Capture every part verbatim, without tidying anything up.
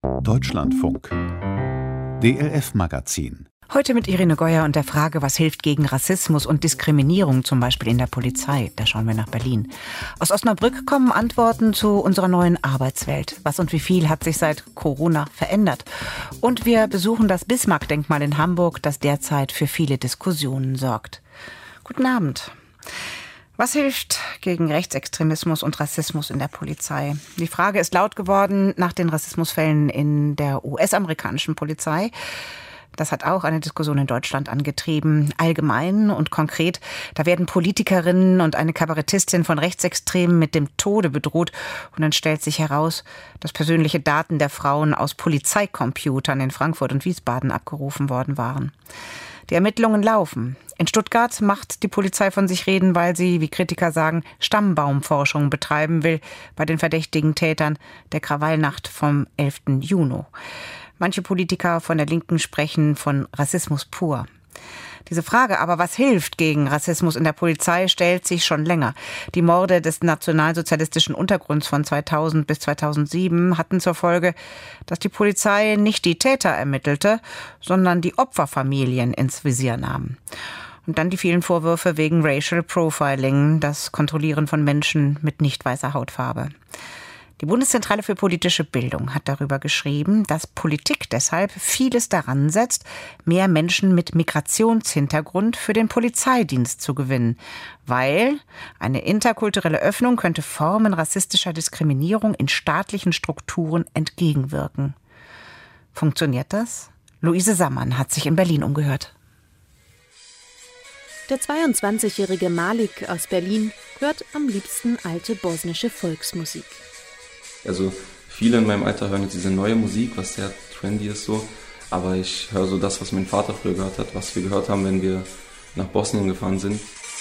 Deutschlandfunk. D L F-Magazin. Heute mit Irene Geuer und der Frage, was hilft gegen Rassismus und Diskriminierung, zum Beispiel in der Polizei. Da schauen wir nach Berlin. Aus Osnabrück kommen Antworten zu unserer neuen Arbeitswelt. Was und wie viel hat sich seit Corona verändert? Und wir besuchen das Bismarck-Denkmal in Hamburg, das derzeit für viele Diskussionen sorgt. Guten Abend. Was hilft gegen Rechtsextremismus und Rassismus in der Polizei? Die Frage ist laut geworden nach den Rassismusfällen in der U S-amerikanischen Polizei. Das hat auch eine Diskussion in Deutschland angetrieben. Allgemein und konkret, da werden Politikerinnen und eine Kabarettistin von Rechtsextremen mit dem Tode bedroht. Und dann stellt sich heraus, dass persönliche Daten der Frauen aus Polizeicomputern in Frankfurt und Wiesbaden abgerufen worden waren. Die Ermittlungen laufen. In Stuttgart macht die Polizei von sich reden, weil sie, wie Kritiker sagen, Stammbaumforschung betreiben will bei den verdächtigen Tätern der Krawallnacht vom elften Juni. Manche Politiker von der Linken sprechen von Rassismus pur. Diese Frage aber, was hilft gegen Rassismus in der Polizei, stellt sich schon länger. Die Morde des nationalsozialistischen Untergrunds von zweitausend bis zweitausendsieben hatten zur Folge, dass die Polizei nicht die Täter ermittelte, sondern die Opferfamilien ins Visier nahm. Und dann die vielen Vorwürfe wegen Racial Profiling, das Kontrollieren von Menschen mit nicht weißer Hautfarbe. Die Bundeszentrale für politische Bildung hat darüber geschrieben, dass Politik deshalb vieles daran setzt, mehr Menschen mit Migrationshintergrund für den Polizeidienst zu gewinnen, weil eine interkulturelle Öffnung könnte Formen rassistischer Diskriminierung in staatlichen Strukturen entgegenwirken. Funktioniert das? Luise Sammann hat sich in Berlin umgehört. Der zweiundzwanzigjährige Malik aus Berlin hört am liebsten alte bosnische Volksmusik. Also viele in meinem Alter hören jetzt diese neue Musik, was sehr trendy ist so. Aber ich höre so das, was mein Vater früher gehört hat, was wir gehört haben, wenn wir nach Bosnien gefahren sind.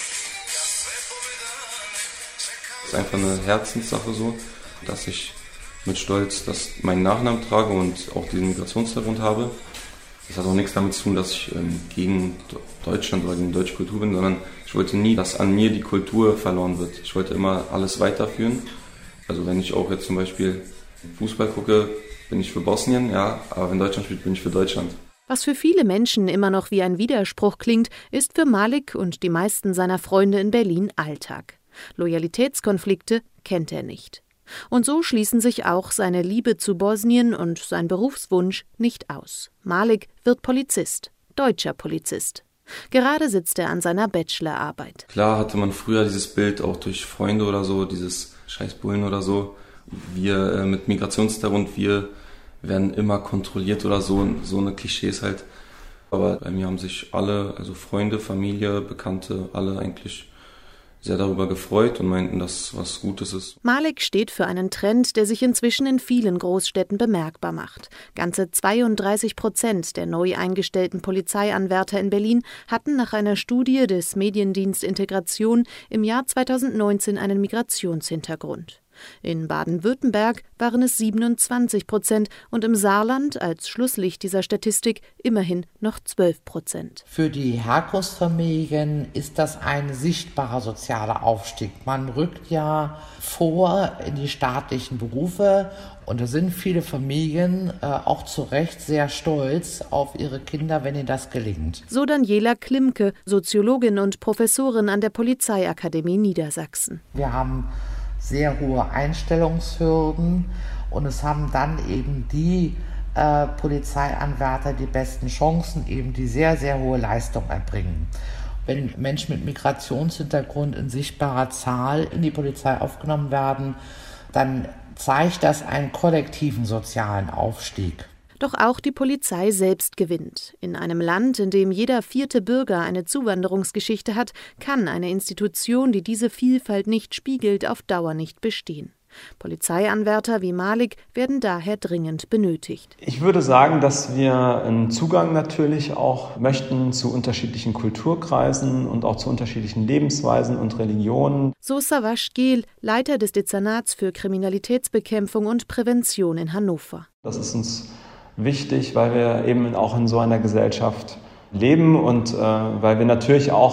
Es ist einfach eine Herzenssache so, dass ich mit Stolz das meinen Nachnamen trage und auch diesen Migrationshintergrund habe. Das hat auch nichts damit zu tun, dass ich ähm, gegen Deutschland oder gegen deutsche Kultur bin, sondern ich wollte nie, dass an mir die Kultur verloren wird. Ich wollte immer alles weiterführen. Also wenn ich auch jetzt zum Beispiel Fußball gucke, bin ich für Bosnien, ja, aber wenn Deutschland spielt, bin ich für Deutschland. Was für viele Menschen immer noch wie ein Widerspruch klingt, ist für Malik und die meisten seiner Freunde in Berlin Alltag. Loyalitätskonflikte kennt er nicht. Und so schließen sich auch seine Liebe zu Bosnien und sein Berufswunsch nicht aus. Malik wird Polizist, deutscher Polizist. Gerade sitzt er an seiner Bachelorarbeit. Klar hatte man früher dieses Bild auch durch Freunde oder so, dieses Scheißbullen oder so. Wir äh, mit Migrationshintergrund, wir werden immer kontrolliert oder so, so eine Klischees halt. Aber bei mir haben sich alle, also Freunde, Familie, Bekannte, alle eigentlich sehr darüber gefreut und meinten, dass was Gutes ist. Malik steht für einen Trend, der sich inzwischen in vielen Großstädten bemerkbar macht. Ganze zweiunddreißig Prozent der neu eingestellten Polizeianwärter in Berlin hatten nach einer Studie des Mediendienst Integration im Jahr zweitausendneunzehn einen Migrationshintergrund. In Baden-Württemberg waren es siebenundzwanzig Prozent und im Saarland als Schlusslicht dieser Statistik immerhin noch zwölf Prozent. Für die Herkunftsfamilien ist das ein sichtbarer sozialer Aufstieg. Man rückt ja vor in die staatlichen Berufe und da sind viele Familien äh, auch zu Recht sehr stolz auf ihre Kinder, wenn ihnen das gelingt. So Daniela Klimke, Soziologin und Professorin an der Polizeiakademie Niedersachsen. Wir haben sehr hohe Einstellungshürden und es haben dann eben die äh, Polizeianwärter die besten Chancen, eben die sehr, sehr hohe Leistung erbringen. Wenn Menschen mit Migrationshintergrund in sichtbarer Zahl in die Polizei aufgenommen werden, dann zeigt das einen kollektiven sozialen Aufstieg. Doch auch die Polizei selbst gewinnt. In einem Land, in dem jeder vierte Bürger eine Zuwanderungsgeschichte hat, kann eine Institution, die diese Vielfalt nicht spiegelt, auf Dauer nicht bestehen. Polizeianwärter wie Malik werden daher dringend benötigt. Ich würde sagen, dass wir einen Zugang natürlich auch möchten zu unterschiedlichen Kulturkreisen und auch zu unterschiedlichen Lebensweisen und Religionen. So Savas Gel, Leiter des Dezernats für Kriminalitätsbekämpfung und Prävention in Hannover. Das ist uns wichtig, weil wir eben auch in so einer Gesellschaft leben und äh, weil wir natürlich auch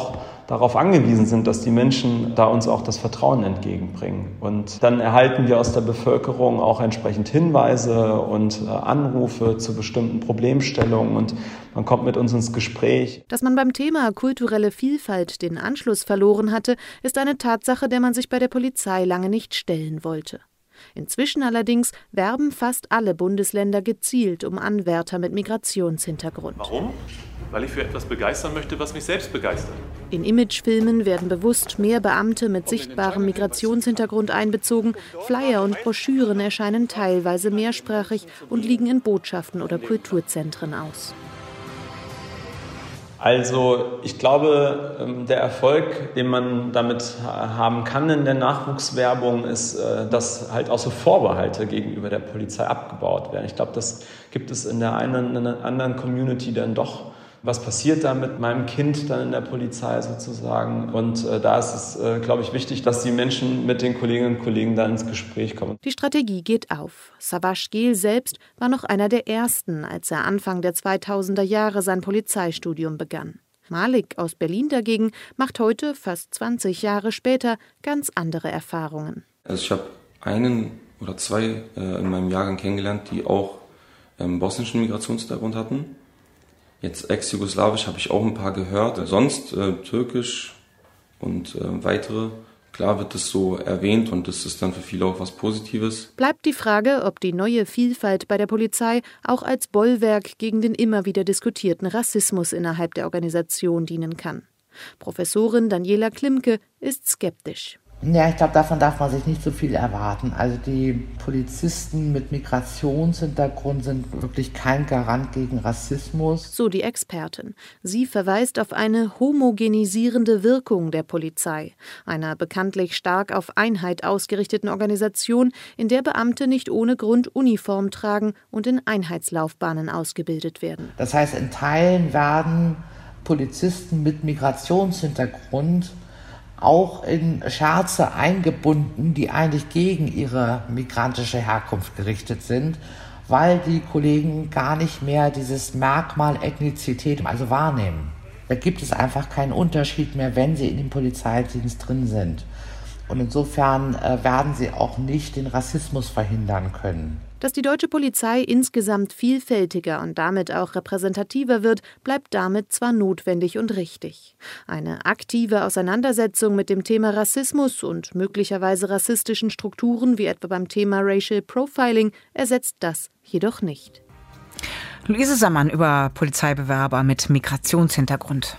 darauf angewiesen sind, dass die Menschen da uns auch das Vertrauen entgegenbringen. Und dann erhalten wir aus der Bevölkerung auch entsprechend Hinweise und äh, Anrufe zu bestimmten Problemstellungen und man kommt mit uns ins Gespräch. Dass man beim Thema kulturelle Vielfalt den Anschluss verloren hatte, ist eine Tatsache, der man sich bei der Polizei lange nicht stellen wollte. Inzwischen allerdings werben fast alle Bundesländer gezielt um Anwärter mit Migrationshintergrund. Warum? Weil ich für etwas begeistern möchte, was mich selbst begeistert. In Imagefilmen werden bewusst mehr Beamte mit sichtbarem Migrationshintergrund einbezogen. Flyer und Broschüren erscheinen teilweise mehrsprachig und liegen in Botschaften oder Kulturzentren aus. Also ich glaube, der Erfolg, den man damit haben kann in der Nachwuchswerbung, ist, dass halt auch so Vorbehalte gegenüber der Polizei abgebaut werden. Ich glaube, das gibt es in der einen in der anderen Community dann doch. Was passiert da mit meinem Kind dann in der Polizei sozusagen? Und äh, da ist es, äh, glaube ich, wichtig, dass die Menschen mit den Kolleginnen und Kollegen da ins Gespräch kommen. Die Strategie geht auf. Savas Gel selbst war noch einer der ersten, als er Anfang der zweitausender Jahre sein Polizeistudium begann. Malik aus Berlin dagegen macht heute, fast zwanzig Jahre später, ganz andere Erfahrungen. Also ich habe einen oder zwei äh, in meinem Jahrgang kennengelernt, die auch ähm, bosnischen Migrationshintergrund hatten. Jetzt ex-jugoslawisch habe ich auch ein paar gehört. Sonst äh, türkisch und äh, weitere. Klar wird es so erwähnt und das ist dann für viele auch was Positives. Bleibt die Frage, ob die neue Vielfalt bei der Polizei auch als Bollwerk gegen den immer wieder diskutierten Rassismus innerhalb der Organisation dienen kann. Professorin Daniela Klimke ist skeptisch. Ja, ich glaube, davon darf man sich nicht so viel erwarten. Also die Polizisten mit Migrationshintergrund sind wirklich kein Garant gegen Rassismus. So die Expertin. Sie verweist auf eine homogenisierende Wirkung der Polizei, einer bekanntlich stark auf Einheit ausgerichteten Organisation, in der Beamte nicht ohne Grund Uniform tragen und in Einheitslaufbahnen ausgebildet werden. Das heißt, in Teilen werden Polizisten mit Migrationshintergrund auch in Scherze eingebunden, die eigentlich gegen ihre migrantische Herkunft gerichtet sind, weil die Kollegen gar nicht mehr dieses Merkmal Ethnizität also wahrnehmen. Da gibt es einfach keinen Unterschied mehr, wenn sie in dem Polizeidienst drin sind. Und insofern äh, werden sie auch nicht den Rassismus verhindern können. Dass die deutsche Polizei insgesamt vielfältiger und damit auch repräsentativer wird, bleibt damit zwar notwendig und richtig. Eine aktive Auseinandersetzung mit dem Thema Rassismus und möglicherweise rassistischen Strukturen, wie etwa beim Thema Racial Profiling, ersetzt das jedoch nicht. Luise Sammann über Polizeibewerber mit Migrationshintergrund.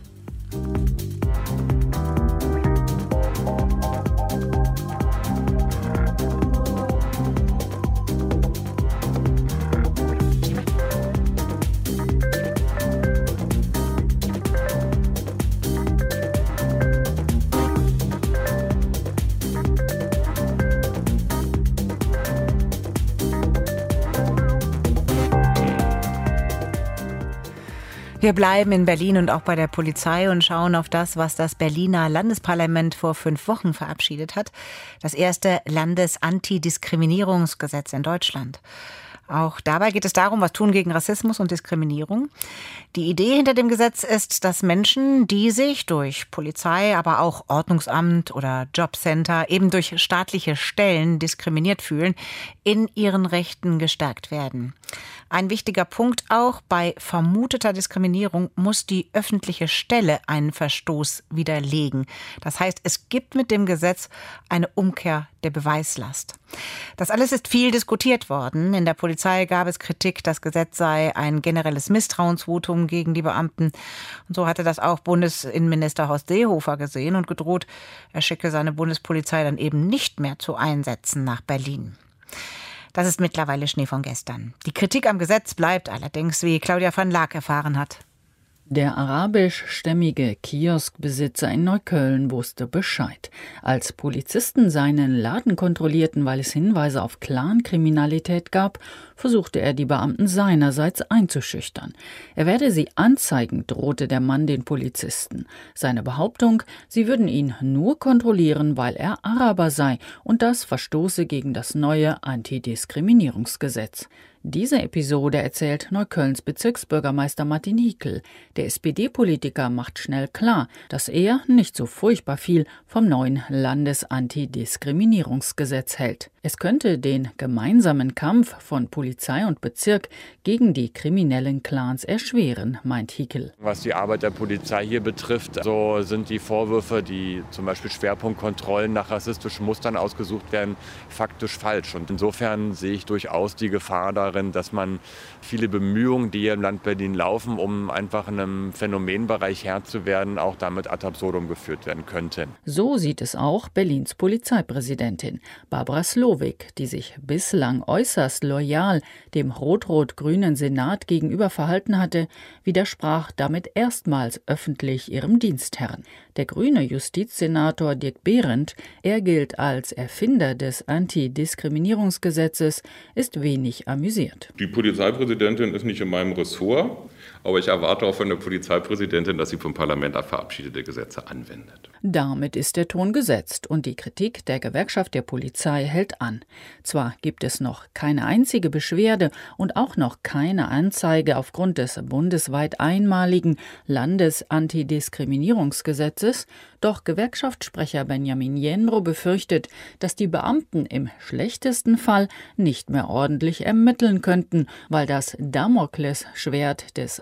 Wir bleiben in Berlin und auch bei der Polizei und schauen auf das, was das Berliner Landesparlament vor fünf Wochen verabschiedet hat. Das erste Landesantidiskriminierungsgesetz in Deutschland. Auch dabei geht es darum, was tun gegen Rassismus und Diskriminierung. Die Idee hinter dem Gesetz ist, dass Menschen, die sich durch Polizei, aber auch Ordnungsamt oder Jobcenter, eben durch staatliche Stellen diskriminiert fühlen, in ihren Rechten gestärkt werden. Ein wichtiger Punkt auch: Bei vermuteter Diskriminierung muss die öffentliche Stelle einen Verstoß widerlegen. Das heißt, es gibt mit dem Gesetz eine Umkehr der Beweislast. Das alles ist viel diskutiert worden. In der Polizei gab es Kritik, das Gesetz sei ein generelles Misstrauensvotum gegen die Beamten. Und so hatte das auch Bundesinnenminister Horst Seehofer gesehen und gedroht, er schicke seine Bundespolizei dann eben nicht mehr zu Einsätzen nach Berlin. Das ist mittlerweile Schnee von gestern. Die Kritik am Gesetz bleibt allerdings, wie Claudia van Laak erfahren hat. Der arabischstämmige Kioskbesitzer in Neukölln wusste Bescheid. Als Polizisten seinen Laden kontrollierten, weil es Hinweise auf Clankriminalität gab, versuchte er, die Beamten seinerseits einzuschüchtern. Er werde sie anzeigen, drohte der Mann den Polizisten. Seine Behauptung, sie würden ihn nur kontrollieren, weil er Araber sei, und das verstoße gegen das neue Antidiskriminierungsgesetz. Diese Episode erzählt Neuköllns Bezirksbürgermeister Martin Hickel. Der S P D-Politiker macht schnell klar, dass er nicht so furchtbar viel vom neuen Landesantidiskriminierungsgesetz hält. Es könnte den gemeinsamen Kampf von Polizei und Bezirk gegen die kriminellen Clans erschweren, meint Hickel. Was die Arbeit der Polizei hier betrifft, so sind die Vorwürfe, die zum Beispiel Schwerpunktkontrollen nach rassistischen Mustern ausgesucht werden, faktisch falsch. Und insofern sehe ich durchaus die Gefahr darin, dass man viele Bemühungen, die hier im Land Berlin laufen, um einfach in einem Phänomenbereich Herr zu werden, auch damit ad absurdum geführt werden könnten. So sieht es auch Berlins Polizeipräsidentin Barbara Slowik, die sich bislang äußerst loyal dem rot-rot-grünen Senat gegenüber verhalten hatte, widersprach damit erstmals öffentlich ihrem Dienstherrn. Der grüne Justizsenator Dirk Behrendt, er gilt als Erfinder des Antidiskriminierungsgesetzes, ist wenig amüsiert. Die Polizeipräsidentin ist nicht in meinem Ressort, aber ich erwarte auch von der Polizeipräsidentin, dass sie vom Parlament verabschiedete Gesetze anwendet. Damit ist der Ton gesetzt und die Kritik der Gewerkschaft der Polizei hält an. Zwar gibt es noch keine einzige Beschwerde und auch noch keine Anzeige aufgrund des bundesweit einmaligen Landesantidiskriminierungsgesetzes, doch Gewerkschaftssprecher Benjamin Jendrow befürchtet, dass die Beamten im schlechtesten Fall nicht mehr ordentlich ermitteln könnten, weil das Damoklesschwert des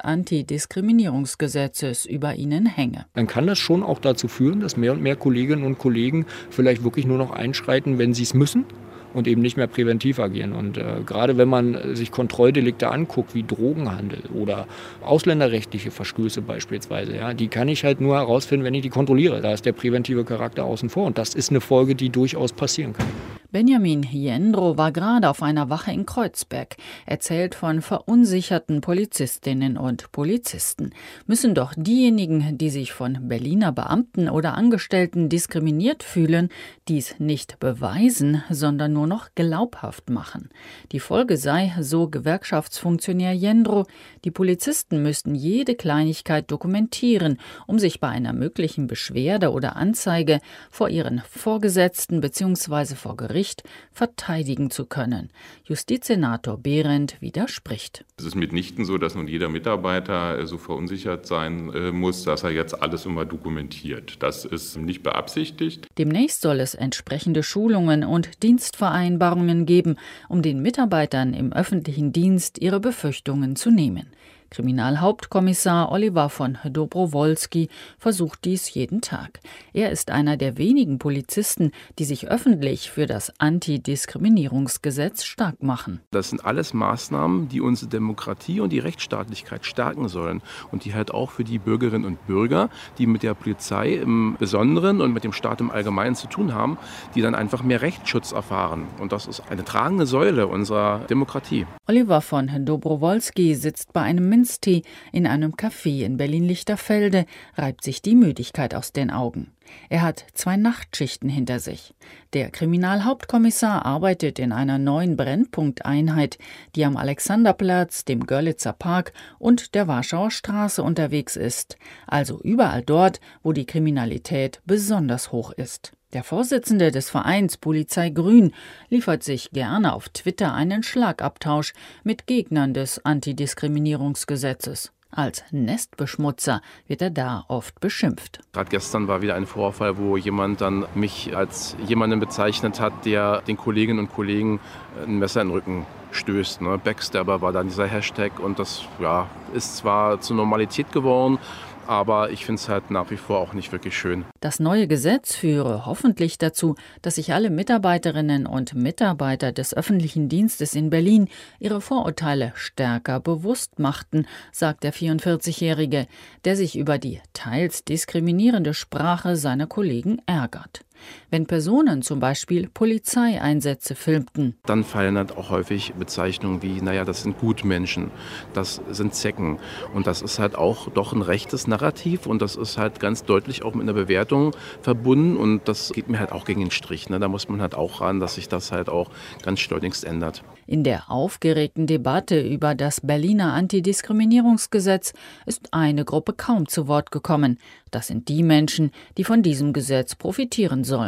Antidiskriminierungsgesetzes über ihnen hänge. Dann kann das schon auch dazu führen, dass mehr und mehr Kolleginnen und Kollegen vielleicht wirklich nur noch einschreiten, wenn sie es müssen und eben nicht mehr präventiv agieren. Und äh, gerade wenn man sich Kontrolldelikte anguckt, wie Drogenhandel oder ausländerrechtliche Verstöße beispielsweise, ja, die kann ich halt nur herausfinden, wenn ich die kontrolliere. Da ist der präventive Charakter außen vor und das ist eine Folge, die durchaus passieren kann. Benjamin Jendrow war gerade auf einer Wache in Kreuzberg, erzählt von verunsicherten Polizistinnen und Polizisten. Müssen doch diejenigen, die sich von Berliner Beamten oder Angestellten diskriminiert fühlen, dies nicht beweisen, sondern nur noch glaubhaft machen. Die Folge sei, so Gewerkschaftsfunktionär Jendrow, die Polizisten müssten jede Kleinigkeit dokumentieren, um sich bei einer möglichen Beschwerde oder Anzeige vor ihren Vorgesetzten bzw. vor Gericht verteidigen zu können. Justizsenator Behrendt widerspricht. Es ist mitnichten so, dass nun jeder Mitarbeiter so verunsichert sein muss, dass er jetzt alles immer dokumentiert. Das ist nicht beabsichtigt. Demnächst soll es entsprechende Schulungen und Dienstvereinbarungen geben, um den Mitarbeitern im öffentlichen Dienst ihre Befürchtungen zu nehmen. Kriminalhauptkommissar Oliver von Dobrowolski versucht dies jeden Tag. Er ist einer der wenigen Polizisten, die sich öffentlich für das Antidiskriminierungsgesetz stark machen. Das sind alles Maßnahmen, die unsere Demokratie und die Rechtsstaatlichkeit stärken sollen und die halt auch für die Bürgerinnen und Bürger, die mit der Polizei im Besonderen und mit dem Staat im Allgemeinen zu tun haben, die dann einfach mehr Rechtsschutz erfahren. Und das ist eine tragende Säule unserer Demokratie. Oliver von Dobrowolski sitzt bei einem Minztee in einem Café in Berlin-Lichterfelde, reibt sich die Müdigkeit aus den Augen. Er hat zwei Nachtschichten hinter sich. Der Kriminalhauptkommissar arbeitet in einer neuen Brennpunkteinheit, die am Alexanderplatz, dem Görlitzer Park und der Warschauer Straße unterwegs ist, also überall dort, wo die Kriminalität besonders hoch ist. Der Vorsitzende des Vereins Polizei Grün liefert sich gerne auf Twitter einen Schlagabtausch mit Gegnern des Antidiskriminierungsgesetzes. Als Nestbeschmutzer wird er da oft beschimpft. Gerade gestern war wieder ein Vorfall, wo jemand dann mich als jemanden bezeichnet hat, der den Kolleginnen und Kollegen ein Messer in den Rücken stößt. Ne? Backstabber war dann dieser Hashtag und das ja, ist zwar zur Normalität geworden, aber ich finde es halt nach wie vor auch nicht wirklich schön. Das neue Gesetz führe hoffentlich dazu, dass sich alle Mitarbeiterinnen und Mitarbeiter des öffentlichen Dienstes in Berlin ihre Vorurteile stärker bewusst machten, sagt der vierundvierzigjährige, der sich über die teils diskriminierende Sprache seiner Kollegen ärgert. Wenn Personen zum Beispiel Polizeieinsätze filmten, dann fallen halt auch häufig Bezeichnungen wie, naja, das sind Gutmenschen, das sind Zecken. Und das ist halt auch doch ein rechtes Narrativ und das ist halt ganz deutlich auch mit einer Bewertung verbunden und das geht mir halt auch gegen den Strich. Ne? Da muss man halt auch ran, dass sich das halt auch ganz schleunigst ändert. In der aufgeregten Debatte über das Berliner Antidiskriminierungsgesetz ist eine Gruppe kaum zu Wort gekommen. Das sind die Menschen, die von diesem Gesetz profitieren sollen.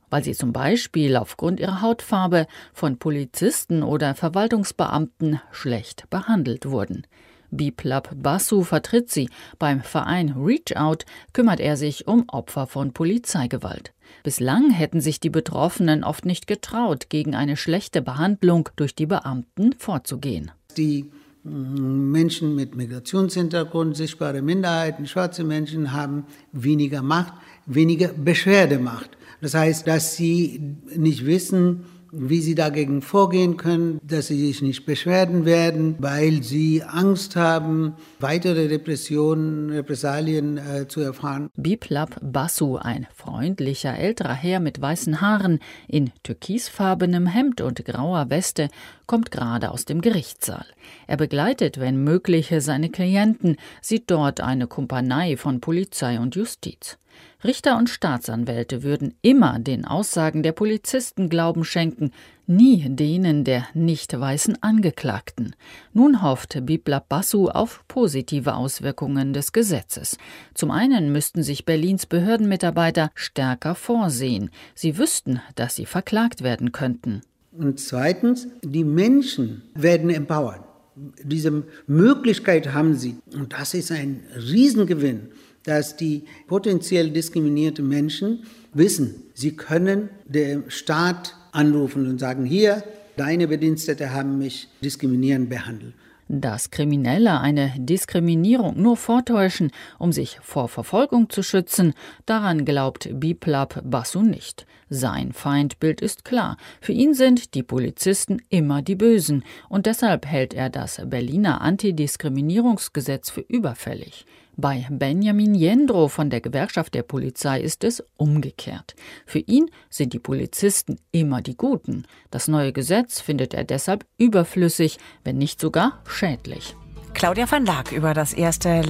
weil sie zum Beispiel aufgrund ihrer Hautfarbe von Polizisten oder Verwaltungsbeamten schlecht behandelt wurden. Biplab Basu vertritt sie. Beim Verein Reach Out kümmert er sich um Opfer von Polizeigewalt. Bislang hätten sich die Betroffenen oft nicht getraut, gegen eine schlechte Behandlung durch die Beamten vorzugehen. Die Menschen mit Migrationshintergrund, sichtbare Minderheiten, schwarze Menschen haben weniger Macht, weniger Beschwerdemacht. Das heißt, dass sie nicht wissen, wie sie dagegen vorgehen können, dass sie sich nicht beschweren werden, weil sie Angst haben, weitere Repressionen, Repressalien äh, zu erfahren. Biplab Basu, ein freundlicher älterer Herr mit weißen Haaren, in türkisfarbenem Hemd und grauer Weste, kommt gerade aus dem Gerichtssaal. Er begleitet, wenn möglich, seine Klienten, sieht dort eine Kumpanei von Polizei und Justiz. Richter und Staatsanwälte würden immer den Aussagen der Polizisten Glauben schenken, nie denen der nicht weißen Angeklagten. Nun hofft Biplab Basu auf positive Auswirkungen des Gesetzes. Zum einen müssten sich Berlins Behördenmitarbeiter stärker vorsehen. Sie wüssten, dass sie verklagt werden könnten. Und zweitens, die Menschen werden empowert. Diese Möglichkeit haben sie. Und das ist ein Riesengewinn, dass die potenziell diskriminierten Menschen wissen, sie können den Staat anrufen und sagen, hier, deine Bedienstete haben mich diskriminierend behandelt. Dass Kriminelle eine Diskriminierung nur vortäuschen, um sich vor Verfolgung zu schützen, daran glaubt Biplab Basu nicht. Sein Feindbild ist klar. Für ihn sind die Polizisten immer die Bösen. Und deshalb hält er das Berliner Antidiskriminierungsgesetz für überfällig. Bei Benjamin Jendro von der Gewerkschaft der Polizei ist es umgekehrt. Für ihn sind die Polizisten immer die Guten. Das neue Gesetz findet er deshalb überflüssig, wenn nicht sogar schädlich. Claudia van Laak über das erste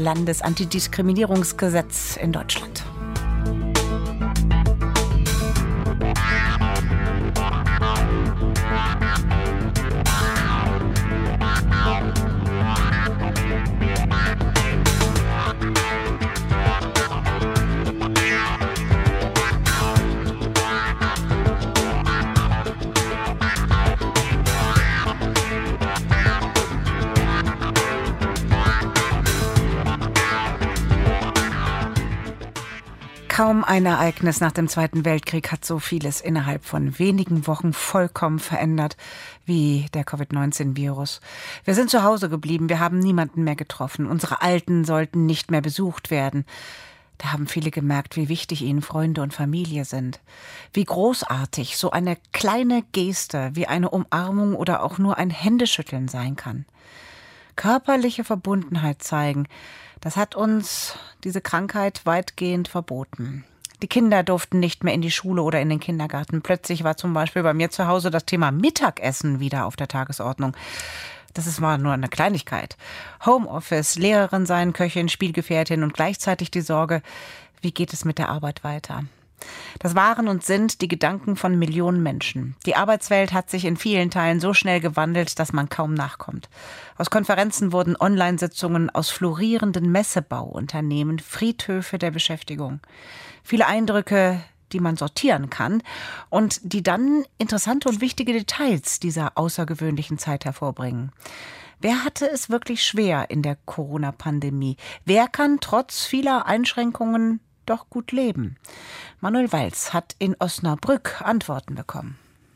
Landesantidiskriminierungsgesetz in Deutschland. Kaum ein Ereignis nach dem Zweiten Weltkrieg hat so vieles innerhalb von wenigen Wochen vollkommen verändert wie der Covid neunzehn Virus. Wir sind zu Hause geblieben, wir haben niemanden mehr getroffen. Unsere Alten sollten nicht mehr besucht werden. Da haben viele gemerkt, wie wichtig ihnen Freunde und Familie sind. Wie großartig so eine kleine Geste wie eine Umarmung oder auch nur ein Händeschütteln sein kann. Körperliche Verbundenheit zeigen, das hat uns diese Krankheit weitgehend verboten. Die Kinder durften nicht mehr in die Schule oder in den Kindergarten. Plötzlich war zum Beispiel bei mir zu Hause das Thema Mittagessen wieder auf der Tagesordnung. Das ist, war nur eine Kleinigkeit. Homeoffice, Lehrerin sein, Köchin, Spielgefährtin und gleichzeitig die Sorge, wie geht es mit der Arbeit weiter? Das waren und sind die Gedanken von Millionen Menschen. Die Arbeitswelt hat sich in vielen Teilen so schnell gewandelt, dass man kaum nachkommt. Aus Konferenzen wurden Online-Sitzungen, aus florierenden Messebauunternehmen, Friedhöfe der Beschäftigung. Viele Eindrücke, die man sortieren kann und die dann interessante und wichtige Details dieser außergewöhnlichen Zeit hervorbringen. Wer hatte es wirklich schwer in der Corona-Pandemie? Wer kann trotz vieler Einschränkungen doch gut leben? Manuel Walz hat in Osnabrück Antworten bekommen.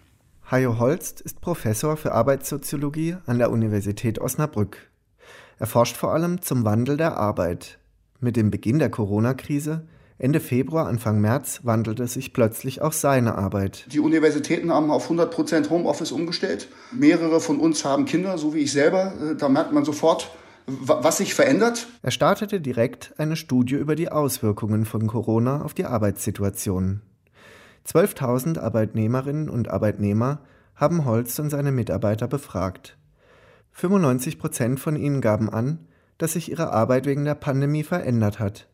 Hajo Holst ist Professor für Arbeitssoziologie an der Universität Osnabrück. Er forscht vor allem zum Wandel der Arbeit. Mit dem Beginn der Corona-Krise Ende Februar, Anfang März wandelte sich plötzlich auch seine Arbeit. Die Universitäten haben auf hundert Prozent Homeoffice umgestellt. Mehrere von uns haben Kinder, so wie ich selber. Da merkt man sofort, was sich verändert. Er startete direkt eine Studie über die Auswirkungen von Corona auf die Arbeitssituation. zwölftausend Arbeitnehmerinnen und Arbeitnehmer haben Holst und seine Mitarbeiter befragt. fünfundneunzig Prozent von ihnen gaben an, dass sich ihre Arbeit wegen der Pandemie verändert hat.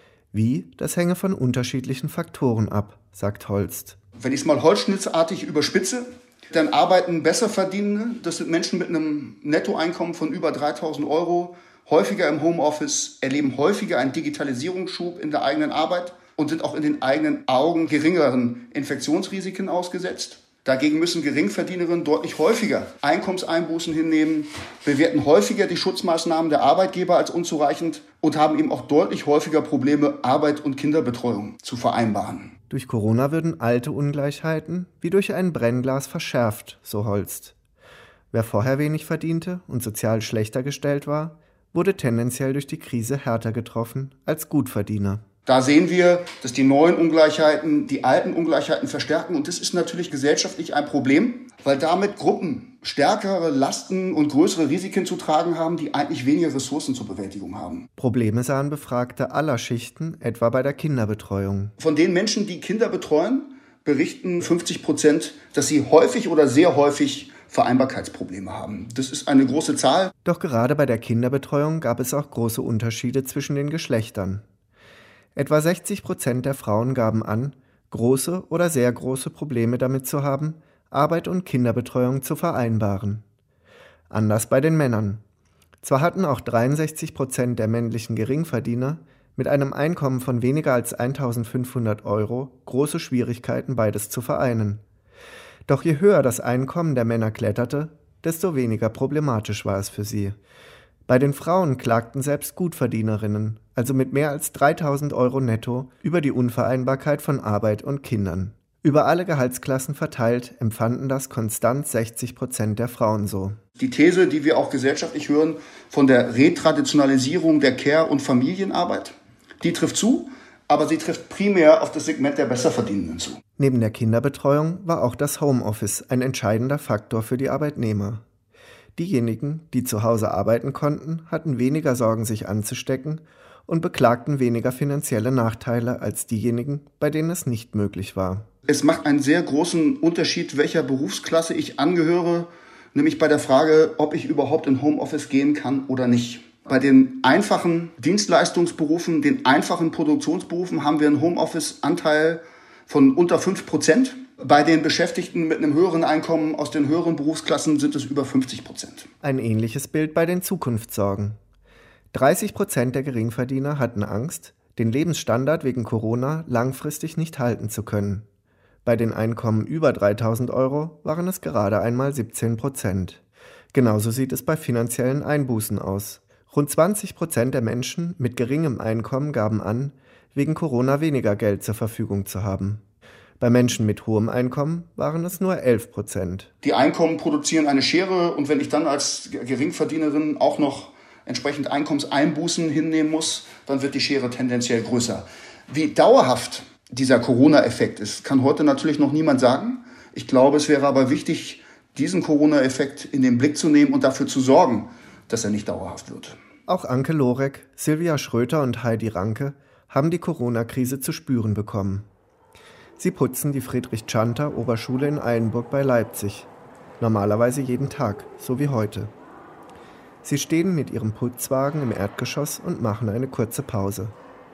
Wie, das hänge von unterschiedlichen Faktoren ab, sagt Holst. Wenn ich es mal holzschnittartig überspitze, dann arbeiten besser Verdienende, das sind Menschen mit einem Nettoeinkommen von über dreitausend Euro, häufiger im Homeoffice, erleben häufiger einen Digitalisierungsschub in der eigenen Arbeit. und sind auch in den eigenen Augen geringeren Infektionsrisiken ausgesetzt. Dagegen müssen Geringverdienerinnen deutlich häufiger Einkommenseinbußen hinnehmen, bewerten häufiger die Schutzmaßnahmen der Arbeitgeber als unzureichend und haben eben auch deutlich häufiger Probleme, Arbeit und Kinderbetreuung zu vereinbaren. Durch Corona würden alte Ungleichheiten wie durch ein Brennglas verschärft, so Holst. Wer vorher wenig verdiente und sozial schlechter gestellt war, wurde tendenziell durch die Krise härter getroffen als Gutverdiener. Da sehen wir, dass die neuen Ungleichheiten die alten Ungleichheiten verstärken. Und das ist natürlich gesellschaftlich ein Problem, weil damit Gruppen stärkere Lasten und größere Risiken zu tragen haben, die eigentlich weniger Ressourcen zur Bewältigung haben. Probleme sahen Befragte aller Schichten, etwa bei der Kinderbetreuung. Von den Menschen, die Kinder betreuen, berichten fünfzig Prozent, dass sie häufig oder sehr häufig Vereinbarkeitsprobleme haben. Das ist eine große Zahl. Doch gerade bei der Kinderbetreuung gab es auch große Unterschiede zwischen den Geschlechtern. Etwa sechzig Prozent der Frauen gaben an, große oder sehr große Probleme damit zu haben, Arbeit und Kinderbetreuung zu vereinbaren. Anders bei den Männern. Zwar hatten auch dreiundsechzig Prozent der männlichen Geringverdiener mit einem Einkommen von weniger als eintausendfünfhundert Euro große Schwierigkeiten, beides zu vereinen. Doch je höher das Einkommen der Männer kletterte, desto weniger problematisch war es für sie. Bei den Frauen klagten selbst Gutverdienerinnen, also mit mehr als dreitausend Euro netto, über die Unvereinbarkeit von Arbeit und Kindern. Über alle Gehaltsklassen verteilt empfanden das konstant sechzig Prozent der Frauen so. Die These, die wir auch gesellschaftlich hören, von der Retraditionalisierung der Care- und Familienarbeit, die trifft zu, aber sie trifft primär auf das Segment der Besserverdienenden zu. Neben der Kinderbetreuung war auch das Homeoffice ein entscheidender Faktor für die Arbeitnehmer. Diejenigen, die zu Hause arbeiten konnten, hatten weniger Sorgen, sich anzustecken und beklagten weniger finanzielle Nachteile als diejenigen, bei denen es nicht möglich war. Es macht einen sehr großen Unterschied, welcher Berufsklasse ich angehöre, nämlich bei der Frage, ob ich überhaupt in Homeoffice gehen kann oder nicht. Bei den einfachen Dienstleistungsberufen, den einfachen Produktionsberufen haben wir einen Homeoffice-Anteil von unter fünf Prozent. Bei den Beschäftigten mit einem höheren Einkommen aus den höheren Berufsklassen sind es über fünfzig Prozent. Ein ähnliches Bild bei den Zukunftssorgen. dreißig Prozent der Geringverdiener hatten Angst, den Lebensstandard wegen Corona langfristig nicht halten zu können. Bei den Einkommen über dreitausend Euro waren es gerade einmal siebzehn Prozent. Genauso sieht es bei finanziellen Einbußen aus. Rund zwanzig Prozent der Menschen mit geringem Einkommen gaben an, wegen Corona weniger Geld zur Verfügung zu haben. Bei Menschen mit hohem Einkommen waren es nur elf Prozent. Die Einkommen produzieren eine Schere und wenn ich dann als Geringverdienerin auch noch entsprechend Einkommenseinbußen hinnehmen muss, dann wird die Schere tendenziell größer. Wie dauerhaft dieser Corona-Effekt ist, kann heute natürlich noch niemand sagen. Ich glaube, es wäre aber wichtig, diesen Corona-Effekt in den Blick zu nehmen und dafür zu sorgen, dass er nicht dauerhaft wird. Auch Anke Lorek, Silvia Schröter und Heidi Ranke haben die Corona-Krise zu spüren bekommen. Sie putzen die Friedrich-Czanter-Oberschule in Eilenburg bei Leipzig. Normalerweise jeden Tag, so wie heute. Sie stehen mit ihrem Putzwagen im Erdgeschoss und machen eine kurze Pause.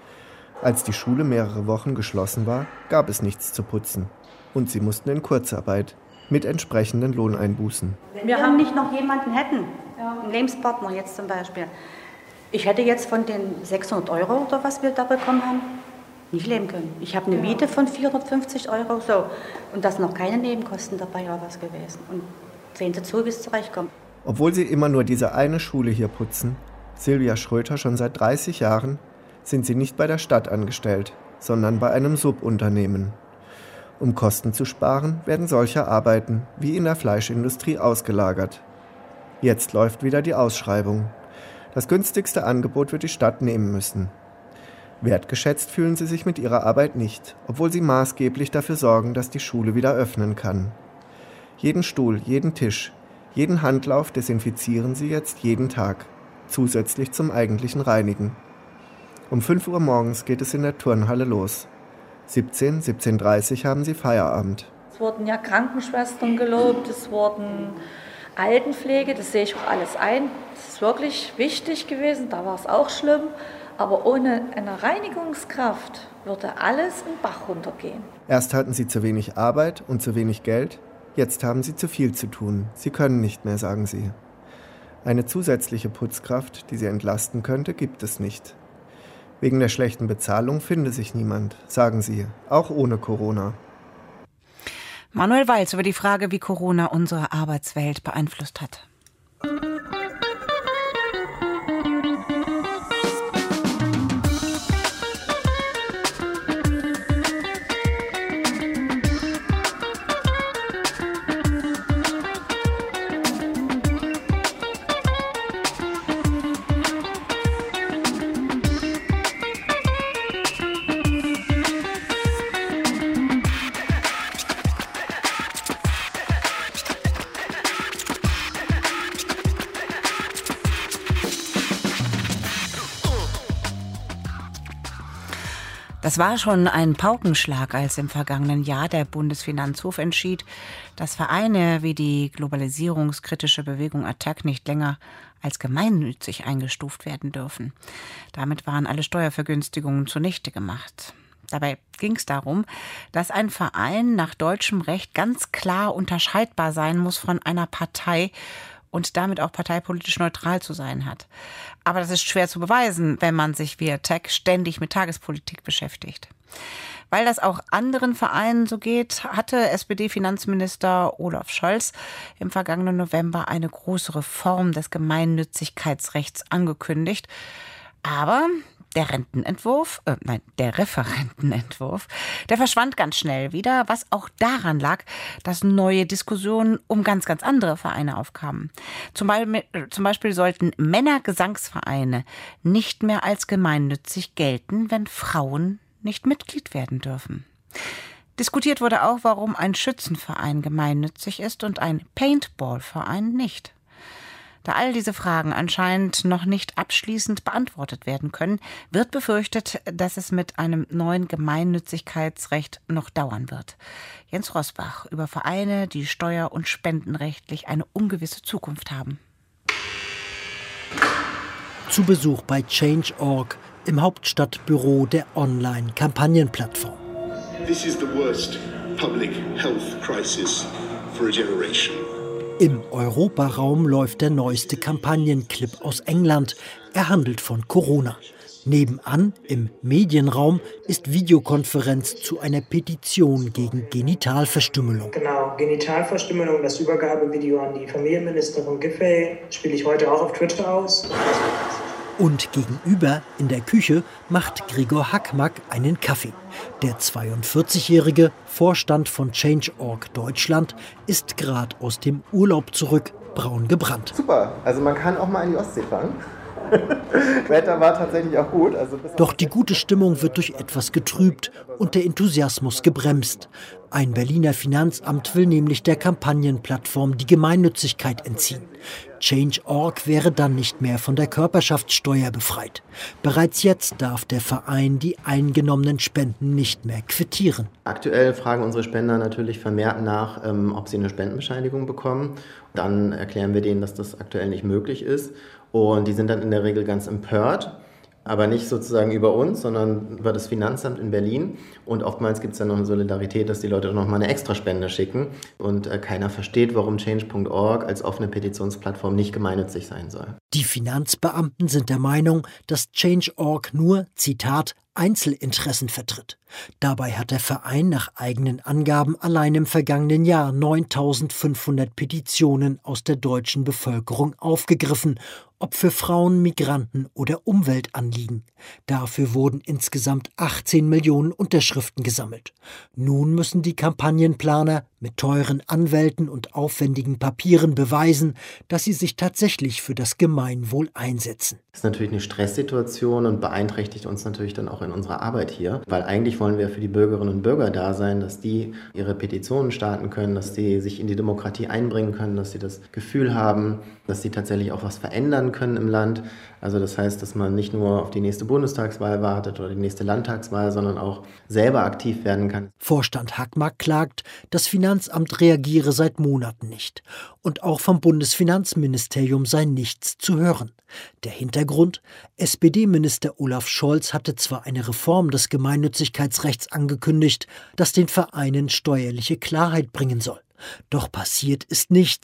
Als die Schule mehrere Wochen geschlossen war, gab es nichts zu putzen. Und sie mussten in Kurzarbeit, mit entsprechenden Lohneinbußen. Wenn wir haben nicht noch jemanden hätten, einen Lebenspartner jetzt zum Beispiel. Ich hätte jetzt von den sechshundert Euro oder was wir da bekommen haben, nicht leben können. Ich habe eine Miete von vierhundertfünfzig Euro so und da sind noch keine Nebenkosten dabei oder was gewesen. Und sehen Sie zu, wie es zurechtkommt. Obwohl sie immer nur diese eine Schule hier putzen, Silvia Schröter schon seit dreißig Jahren, sind sie nicht bei der Stadt angestellt, sondern bei einem Subunternehmen. Um Kosten zu sparen, werden solche Arbeiten wie in der Fleischindustrie ausgelagert. Jetzt läuft wieder die Ausschreibung. Das günstigste Angebot wird die Stadt nehmen müssen. Wertgeschätzt fühlen sie sich mit ihrer Arbeit nicht, obwohl sie maßgeblich dafür sorgen, dass die Schule wieder öffnen kann. Jeden Stuhl, jeden Tisch, jeden Handlauf desinfizieren sie jetzt jeden Tag, zusätzlich zum eigentlichen Reinigen. Um fünf Uhr morgens geht es in der Turnhalle los. siebzehn, siebzehn Uhr dreißig haben sie Feierabend. Es wurden ja Krankenschwestern gelobt, es wurden Altenpflege, das sehe ich auch alles ein. Das ist wirklich wichtig gewesen, da war es auch schlimm. Aber ohne eine Reinigungskraft würde alles in den Bach runtergehen. Erst hatten sie zu wenig Arbeit und zu wenig Geld, jetzt haben sie zu viel zu tun. Sie können nicht mehr, sagen sie. Eine zusätzliche Putzkraft, die sie entlasten könnte, gibt es nicht. Wegen der schlechten Bezahlung finde sich niemand, sagen sie, auch ohne Corona. Manuel Walz über die Frage, wie Corona unsere Arbeitswelt beeinflusst hat. Das war schon ein Paukenschlag, als im vergangenen Jahr der Bundesfinanzhof entschied, dass Vereine wie die globalisierungskritische Bewegung Attac nicht länger als gemeinnützig eingestuft werden dürfen. Damit waren alle Steuervergünstigungen zunichte gemacht. Dabei ging es darum, dass ein Verein nach deutschem Recht ganz klar unterscheidbar sein muss von einer Partei und damit auch parteipolitisch neutral zu sein hat. Aber das ist schwer zu beweisen, wenn man sich wie Attac ständig mit Tagespolitik beschäftigt. Weil das auch anderen Vereinen so geht, hatte S P D-Finanzminister Olaf Scholz im vergangenen November eine große Reform des Gemeinnützigkeitsrechts angekündigt. Aber der Rentenentwurf, äh, nein, der Referentenentwurf, der verschwand ganz schnell wieder, was auch daran lag, dass neue Diskussionen um ganz, ganz andere Vereine aufkamen. Zum Beispiel, zum Beispiel sollten Männergesangsvereine nicht mehr als gemeinnützig gelten, wenn Frauen nicht Mitglied werden dürfen. Diskutiert wurde auch, warum ein Schützenverein gemeinnützig ist und ein Paintballverein nicht. Da all diese Fragen anscheinend noch nicht abschließend beantwortet werden können, wird befürchtet, dass es mit einem neuen Gemeinnützigkeitsrecht noch dauern wird. Jens Rosbach über Vereine, die steuer- und spendenrechtlich eine ungewisse Zukunft haben. Zu Besuch bei Change Punkt org im Hauptstadtbüro der Online-Kampagnenplattform. This is the worst public health crisis for a generation. Im Europaraum läuft der neueste Kampagnenclip aus England. Er handelt von Corona. Nebenan, im Medienraum, ist Videokonferenz zu einer Petition gegen Genitalverstümmelung. Genau, Genitalverstümmelung, das Übergabevideo an die Familienministerin Giffey spiele ich heute auch auf Twitter aus. Und gegenüber in der Küche macht Gregor Hackmack einen Kaffee. Der zweiundvierzigjährige Vorstand von Change Punkt org Deutschland ist gerade aus dem Urlaub zurück, braun gebrannt. Super, also man kann auch mal in die Ostsee fahren. Wetter war tatsächlich auch gut. Also Doch die gute Stimmung wird durch etwas getrübt und der Enthusiasmus gebremst. Ein Berliner Finanzamt will nämlich der Kampagnenplattform die Gemeinnützigkeit entziehen. Change Punkt org wäre dann nicht mehr von der Körperschaftssteuer befreit. Bereits jetzt darf der Verein die eingenommenen Spenden nicht mehr quittieren. Aktuell fragen unsere Spender natürlich vermehrt nach, ob sie eine Spendenbescheinigung bekommen. Dann erklären wir denen, dass das aktuell nicht möglich ist. Und die sind dann in der Regel ganz empört, aber nicht sozusagen über uns, sondern über das Finanzamt in Berlin. Und oftmals gibt es dann noch eine Solidarität, dass die Leute noch mal eine Extraspende schicken. Und äh, keiner versteht, warum Change Punkt org als offene Petitionsplattform nicht gemeinnützig sein soll. Die Finanzbeamten sind der Meinung, dass Change Punkt org nur, Zitat, Einzelinteressen vertritt. Dabei hat der Verein nach eigenen Angaben allein im vergangenen Jahr neuntausendfünfhundert Petitionen aus der deutschen Bevölkerung aufgegriffen, ob für Frauen, Migranten oder Umweltanliegen. Dafür wurden insgesamt achtzehn Millionen Unterschriften gesammelt. Nun müssen die Kampagnenplaner mit teuren Anwälten und aufwendigen Papieren beweisen, dass sie sich tatsächlich für das Gemeinwohl einsetzen. Das ist natürlich eine Stresssituation und beeinträchtigt uns natürlich dann auch in unserer Arbeit hier, weil eigentlich wollen wir für die Bürgerinnen und Bürger da sein, dass die ihre Petitionen starten können, dass die sich in die Demokratie einbringen können, dass sie das Gefühl haben, dass sie tatsächlich auch was verändern können im Land. Also das heißt, dass man nicht nur auf die nächste Bundestagswahl wartet oder die nächste Landtagswahl, sondern auch selber aktiv werden kann. Vorstand Hackmack klagt, das Finanzamt reagiere seit Monaten nicht. Und auch vom Bundesfinanzministerium sei nichts zu hören. Der Hintergrund? S P D-Minister Olaf Scholz hatte zwar eine Reform des Gemeinnützigkeitsrechts angekündigt, das den Vereinen steuerliche Klarheit bringen soll. Doch passiert ist nichts.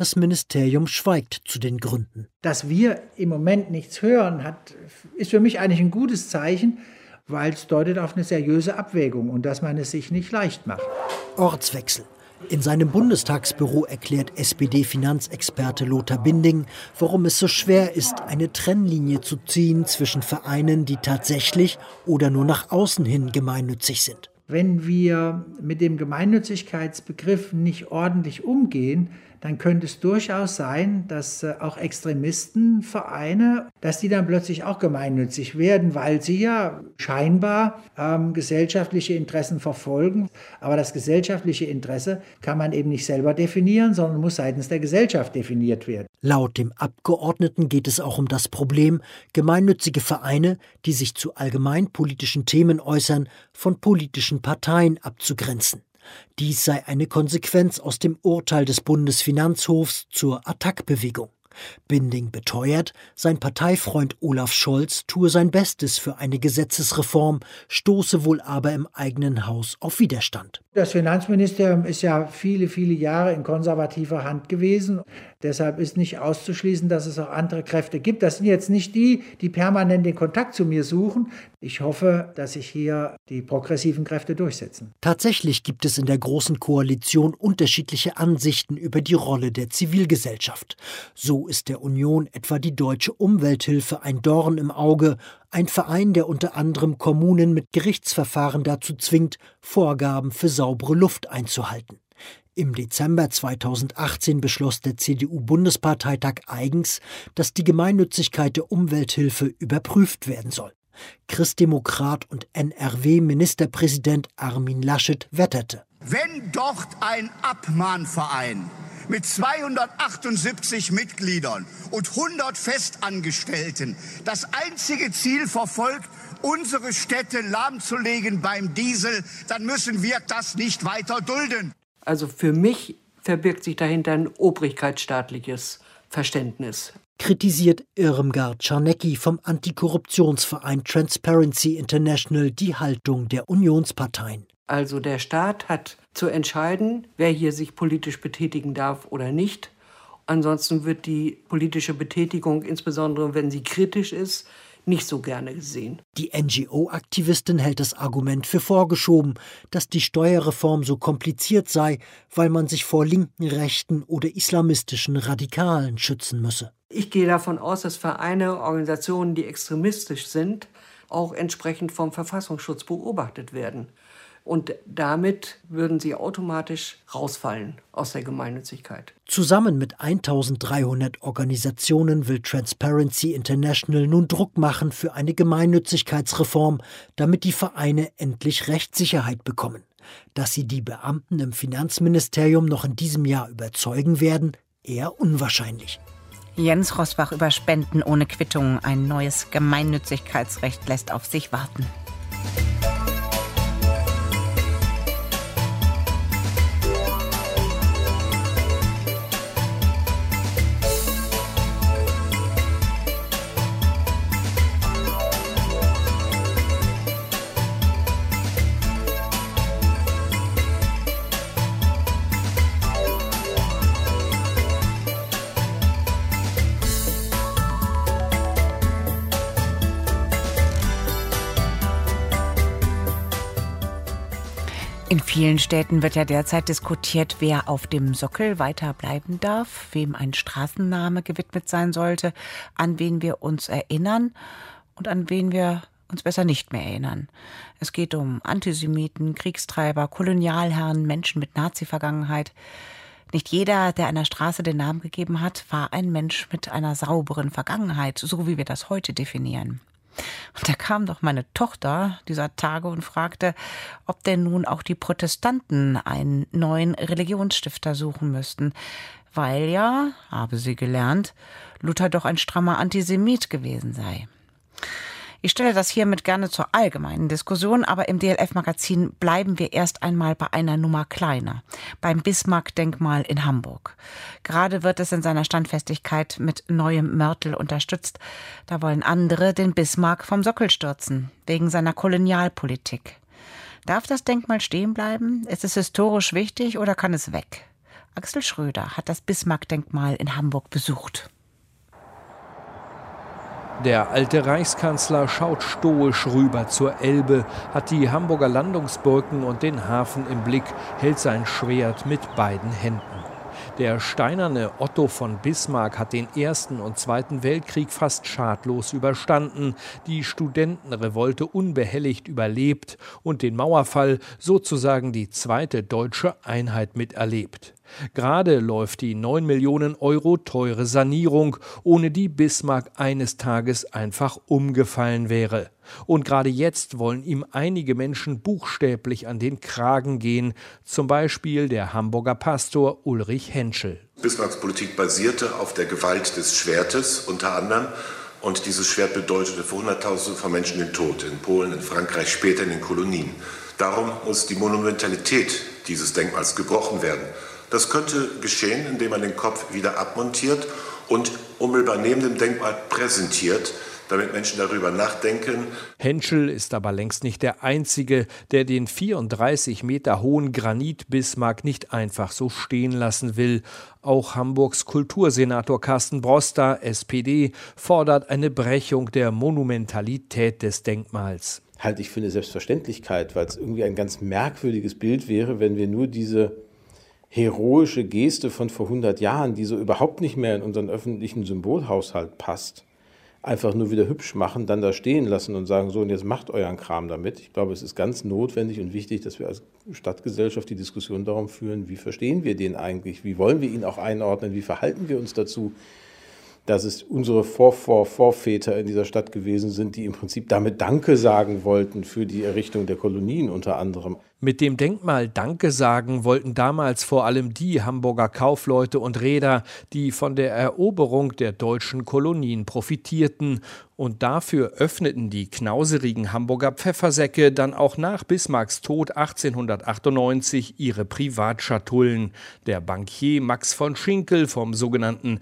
Das Ministerium schweigt zu den Gründen. Dass wir im Moment nichts hören, hat, ist für mich eigentlich ein gutes Zeichen, weil es deutet auf eine seriöse Abwägung und dass man es sich nicht leicht macht. Ortswechsel. In seinem Bundestagsbüro erklärt S P D-Finanzexperte Lothar Binding, warum es so schwer ist, eine Trennlinie zu ziehen zwischen Vereinen, die tatsächlich oder nur nach außen hin gemeinnützig sind. Wenn wir mit dem Gemeinnützigkeitsbegriff nicht ordentlich umgehen, dann könnte es durchaus sein, dass auch Extremistenvereine, dass die dann plötzlich auch gemeinnützig werden, weil sie ja scheinbar ähm, gesellschaftliche Interessen verfolgen. Aber das gesellschaftliche Interesse kann man eben nicht selber definieren, sondern muss seitens der Gesellschaft definiert werden. Laut dem Abgeordneten geht es auch um das Problem, gemeinnützige Vereine, die sich zu allgemeinpolitischen Themen äußern, von politischen Parteien abzugrenzen. Dies sei eine Konsequenz aus dem Urteil des Bundesfinanzhofs zur Attac-Bewegung. Binding beteuert, sein Parteifreund Olaf Scholz tue sein Bestes für eine Gesetzesreform, stoße wohl aber im eigenen Haus auf Widerstand. Das Finanzministerium ist ja viele, viele Jahre in konservativer Hand gewesen. Deshalb ist nicht auszuschließen, dass es auch andere Kräfte gibt. Das sind jetzt nicht die, die permanent den Kontakt zu mir suchen. Ich hoffe, dass sich hier die progressiven Kräfte durchsetzen. Tatsächlich gibt es in der Großen Koalition unterschiedliche Ansichten über die Rolle der Zivilgesellschaft. So ist der Union etwa die Deutsche Umwelthilfe ein Dorn im Auge, ein Verein, der unter anderem Kommunen mit Gerichtsverfahren dazu zwingt, Vorgaben für saubere Luft einzuhalten. Im Dezember zweitausendachtzehn beschloss der C D U-Bundesparteitag eigens, dass die Gemeinnützigkeit der Umwelthilfe überprüft werden soll. Christdemokrat und N R W-Ministerpräsident Armin Laschet wetterte. Wenn dort ein Abmahnverein mit zweihundertachtundsiebzig Mitgliedern und hundert Festangestellten das einzige Ziel verfolgt, unsere Städte lahmzulegen beim Diesel, dann müssen wir das nicht weiter dulden. Also für mich verbirgt sich dahinter ein obrigkeitsstaatliches Verständnis. Kritisiert Irmgard Czarnecki vom Antikorruptionsverein Transparency International die Haltung der Unionsparteien. Also der Staat hat zu entscheiden, wer hier sich politisch betätigen darf oder nicht. Ansonsten wird die politische Betätigung, insbesondere wenn sie kritisch ist, nicht so gerne gesehen. Die N G O-Aktivistin hält das Argument für vorgeschoben, dass die Steuerreform so kompliziert sei, weil man sich vor linken, rechten oder islamistischen Radikalen schützen müsse. Ich gehe davon aus, dass Vereine, Organisationen, die extremistisch sind, auch entsprechend vom Verfassungsschutz beobachtet werden. Und damit würden sie automatisch rausfallen aus der Gemeinnützigkeit. Zusammen mit eintausenddreihundert Organisationen will Transparency International nun Druck machen für eine Gemeinnützigkeitsreform, damit die Vereine endlich Rechtssicherheit bekommen. Dass sie die Beamten im Finanzministerium noch in diesem Jahr überzeugen werden, eher unwahrscheinlich. Jens Rosbach über Spenden ohne Quittung. Ein neues Gemeinnützigkeitsrecht lässt auf sich warten. In vielen Städten wird ja derzeit diskutiert, wer auf dem Sockel weiter bleiben darf, wem ein Straßenname gewidmet sein sollte, an wen wir uns erinnern und an wen wir uns besser nicht mehr erinnern. Es geht um Antisemiten, Kriegstreiber, Kolonialherren, Menschen mit Nazi-Vergangenheit. Nicht jeder, der einer Straße den Namen gegeben hat, war ein Mensch mit einer sauberen Vergangenheit, so wie wir das heute definieren. Und da kam doch meine Tochter dieser Tage und fragte, ob denn nun auch die Protestanten einen neuen Religionsstifter suchen müssten, weil ja, habe sie gelernt, Luther doch ein strammer Antisemit gewesen sei. Ich stelle das hiermit gerne zur allgemeinen Diskussion, aber im D L F-Magazin bleiben wir erst einmal bei einer Nummer kleiner, beim Bismarck-Denkmal in Hamburg. Gerade wird es in seiner Standfestigkeit mit neuem Mörtel unterstützt. Da wollen andere den Bismarck vom Sockel stürzen, wegen seiner Kolonialpolitik. Darf das Denkmal stehen bleiben? Ist es historisch wichtig oder kann es weg? Axel Schröder hat das Bismarck-Denkmal in Hamburg besucht. Der alte Reichskanzler schaut stoisch rüber zur Elbe, hat die Hamburger Landungsbrücken und den Hafen im Blick, hält sein Schwert mit beiden Händen. Der steinerne Otto von Bismarck hat den Ersten und Zweiten Weltkrieg fast schadlos überstanden, die Studentenrevolte unbehelligt überlebt und den Mauerfall, sozusagen die zweite deutsche Einheit miterlebt. Gerade läuft die neun Millionen Euro teure Sanierung, ohne die Bismarck eines Tages einfach umgefallen wäre. Und gerade jetzt wollen ihm einige Menschen buchstäblich an den Kragen gehen, zum Beispiel der Hamburger Pastor Ulrich Henschel. Bismarcks Politik basierte auf der Gewalt des Schwertes unter anderem. Und dieses Schwert bedeutete für Hunderttausende von Menschen den Tod, in Polen, in Frankreich, später in den Kolonien. Darum muss die Monumentalität dieses Denkmals gebrochen werden. Das könnte geschehen, indem man den Kopf wieder abmontiert und unmittelbar neben dem Denkmal präsentiert, damit Menschen darüber nachdenken. Henschel ist aber längst nicht der Einzige, der den vierunddreißig Meter hohen Granit Bismarck nicht einfach so stehen lassen will. Auch Hamburgs Kultursenator Carsten Broster, S P D, fordert eine Brechung der Monumentalität des Denkmals. Halte ich für eine Selbstverständlichkeit, weil es irgendwie ein ganz merkwürdiges Bild wäre, wenn wir nur diese heroische Geste von vor hundert Jahren, die so überhaupt nicht mehr in unseren öffentlichen Symbolhaushalt passt, einfach nur wieder hübsch machen, dann da stehen lassen und sagen, so, und jetzt macht euren Kram damit. Ich glaube, es ist ganz notwendig und wichtig, dass wir als Stadtgesellschaft die Diskussion darum führen, wie verstehen wir den eigentlich, wie wollen wir ihn auch einordnen, wie verhalten wir uns dazu, dass es unsere Vor -Vor Vorväter in dieser Stadt gewesen sind, die im Prinzip damit Danke sagen wollten für die Errichtung der Kolonien unter anderem. Mit dem Denkmal Danke sagen wollten damals vor allem die Hamburger Kaufleute und Reeder, die von der Eroberung der deutschen Kolonien profitierten. Und dafür öffneten die knauserigen Hamburger Pfeffersäcke dann auch nach Bismarcks Tod achtzehnhundertachtundneunzig ihre Privatschatullen. Der Bankier Max von Schinkel vom sogenannten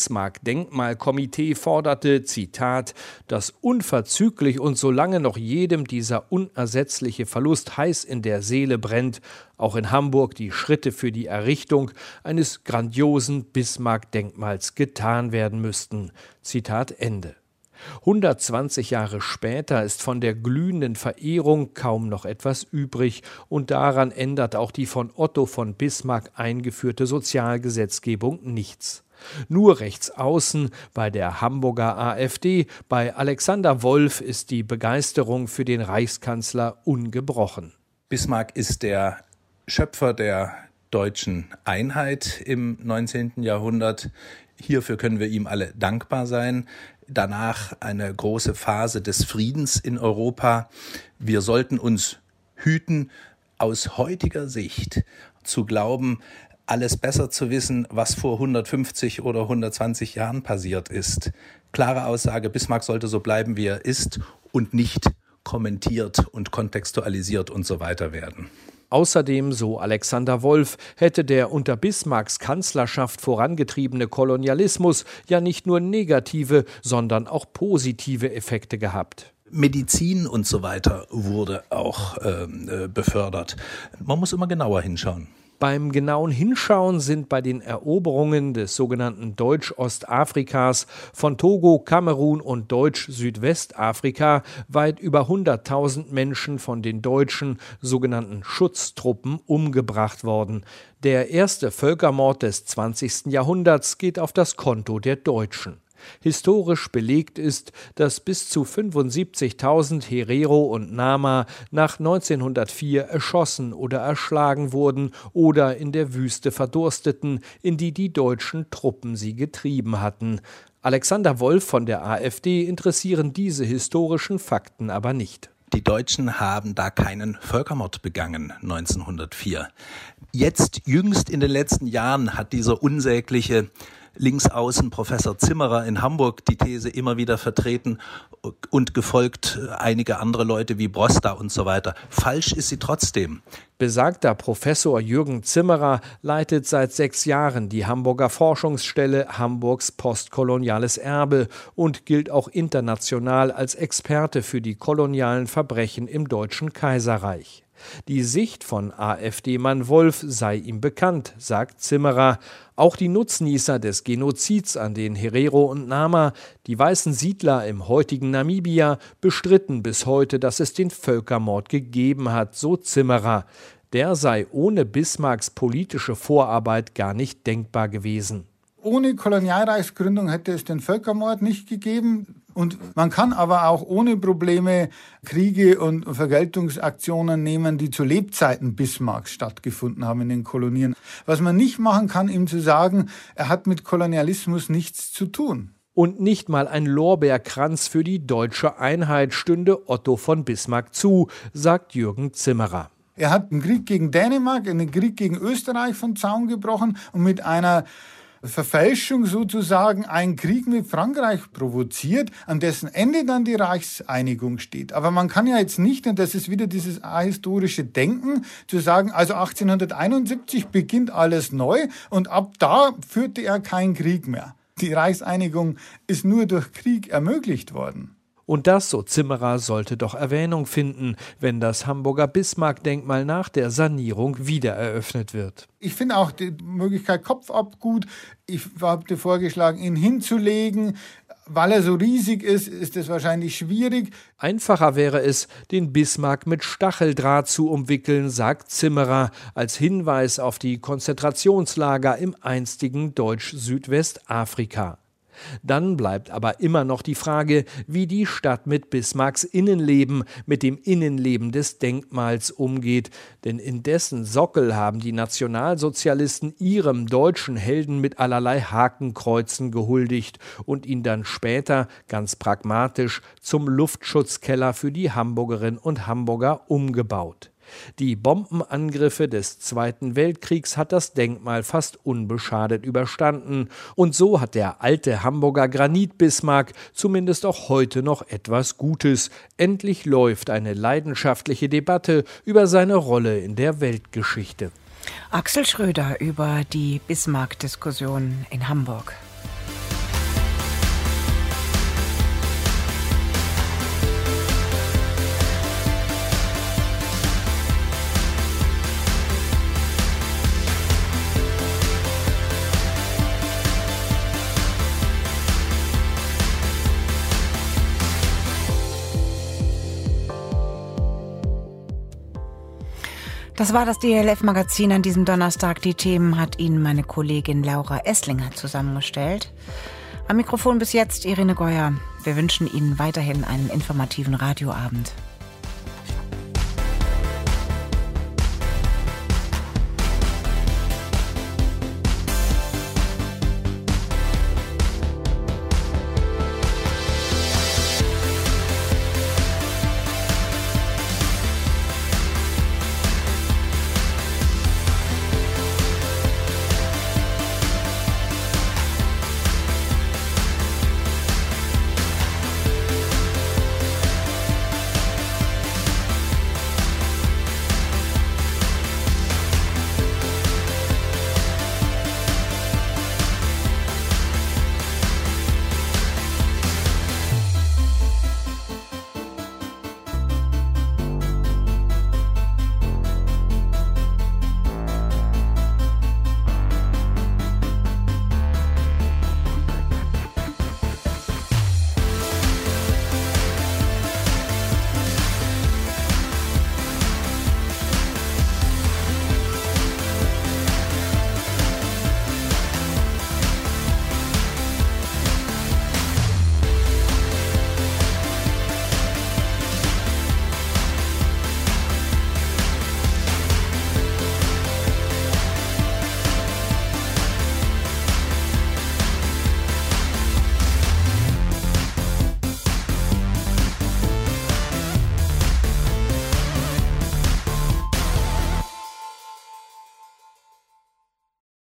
Bismarck-Denkmalkomitee forderte, Zitat, dass unverzüglich und solange noch jedem dieser unersetzliche Verlust heiß in der Seele brennt, auch in Hamburg die Schritte für die Errichtung eines grandiosen Bismarck-Denkmals getan werden müssten. Zitat Ende. hundertzwanzig Jahre später ist von der glühenden Verehrung kaum noch etwas übrig und daran ändert auch die von Otto von Bismarck eingeführte Sozialgesetzgebung nichts. Nur rechts außen, bei der Hamburger AfD, bei Alexander Wolf ist die Begeisterung für den Reichskanzler ungebrochen. Bismarck ist der Schöpfer der deutschen Einheit im neunzehnten Jahrhundert. Hierfür können wir ihm alle dankbar sein. Danach eine große Phase des Friedens in Europa. Wir sollten uns hüten, aus heutiger Sicht zu glauben, alles besser zu wissen, was vor hundertfünfzig oder hundertzwanzig Jahren passiert ist. Klare Aussage, Bismarck sollte so bleiben, wie er ist und nicht kommentiert und kontextualisiert und so weiter werden. Außerdem, so Alexander Wolf, hätte der unter Bismarcks Kanzlerschaft vorangetriebene Kolonialismus ja nicht nur negative, sondern auch positive Effekte gehabt. Medizin und so weiter wurde auch äh, befördert. Man muss immer genauer hinschauen. Beim genauen Hinschauen sind bei den Eroberungen des sogenannten Deutsch-Ostafrikas von Togo, Kamerun und Deutsch-Südwestafrika weit über hunderttausend Menschen von den deutschen sogenannten Schutztruppen umgebracht worden. Der erste Völkermord des zwanzigsten Jahrhunderts geht auf das Konto der Deutschen. Historisch belegt ist, dass bis zu fünfundsiebzigtausend Herero und Nama nach neunzehnhundertvier erschossen oder erschlagen wurden oder in der Wüste verdursteten, in die die deutschen Truppen sie getrieben hatten. Alexander Wolf von der AfD interessieren diese historischen Fakten aber nicht. Die Deutschen haben da keinen Völkermord begangen, neunzehnhundertvier. Jetzt, jüngst in den letzten Jahren, hat dieser unsägliche Linksaußen Professor Zimmerer in Hamburg die These immer wieder vertreten und gefolgt einige andere Leute wie Brosta und so weiter. Falsch ist sie trotzdem. Besagter Professor Jürgen Zimmerer leitet seit sechs Jahren die Hamburger Forschungsstelle Hamburgs postkoloniales Erbe und gilt auch international als Experte für die kolonialen Verbrechen im Deutschen Kaiserreich. Die Sicht von AfD-Mann Wolf sei ihm bekannt, sagt Zimmerer. Auch die Nutznießer des Genozids an den Herero und Nama, die weißen Siedler im heutigen Namibia, bestritten bis heute, dass es den Völkermord gegeben hat, so Zimmerer. Der sei ohne Bismarcks politische Vorarbeit gar nicht denkbar gewesen. Ohne Kolonialreichsgründung hätte es den Völkermord nicht gegeben. Und man kann aber auch ohne Probleme Kriege und Vergeltungsaktionen nehmen, die zu Lebzeiten Bismarcks stattgefunden haben in den Kolonien. Was man nicht machen kann, ihm zu sagen, er hat mit Kolonialismus nichts zu tun. Und nicht mal ein Lorbeerkranz für die deutsche Einheit stünde Otto von Bismarck zu, sagt Jürgen Zimmerer. Er hat einen Krieg gegen Dänemark, einen Krieg gegen Österreich vom Zaun gebrochen und mit einer Verfälschung sozusagen einen Krieg mit Frankreich provoziert, an dessen Ende dann die Reichseinigung steht. Aber man kann ja jetzt nicht, und das ist wieder dieses ahistorische Denken, zu sagen, also achtzehnhunderteinundsiebzig beginnt alles neu und ab da führte er keinen Krieg mehr. Die Reichseinigung ist nur durch Krieg ermöglicht worden. Und das, so Zimmerer, sollte doch Erwähnung finden, wenn das Hamburger Bismarck-Denkmal nach der Sanierung wieder eröffnet wird. Ich finde auch die Möglichkeit Kopf ab gut. Ich habe vorgeschlagen, ihn hinzulegen. Weil er so riesig ist, ist es wahrscheinlich schwierig. Einfacher wäre es, den Bismarck mit Stacheldraht zu umwickeln, sagt Zimmerer, als Hinweis auf die Konzentrationslager im einstigen Deutsch-Südwestafrika. Dann bleibt aber immer noch die Frage, wie die Stadt mit Bismarcks Innenleben, mit dem Innenleben des Denkmals umgeht. Denn in dessen Sockel haben die Nationalsozialisten ihrem deutschen Helden mit allerlei Hakenkreuzen gehuldigt und ihn dann später, ganz pragmatisch, zum Luftschutzkeller für die Hamburgerinnen und Hamburger umgebaut. Die Bombenangriffe des Zweiten Weltkriegs hat das Denkmal fast unbeschadet überstanden. Und so hat der alte Hamburger Granit-Bismarck zumindest auch heute noch etwas Gutes. Endlich läuft eine leidenschaftliche Debatte über seine Rolle in der Weltgeschichte. Axel Schröder über die Bismarck-Diskussion in Hamburg. Das war das D L F-Magazin an diesem Donnerstag. Die Themen hat Ihnen meine Kollegin Laura Esslinger zusammengestellt. Am Mikrofon bis jetzt Irene Geuer. Wir wünschen Ihnen weiterhin einen informativen Radioabend.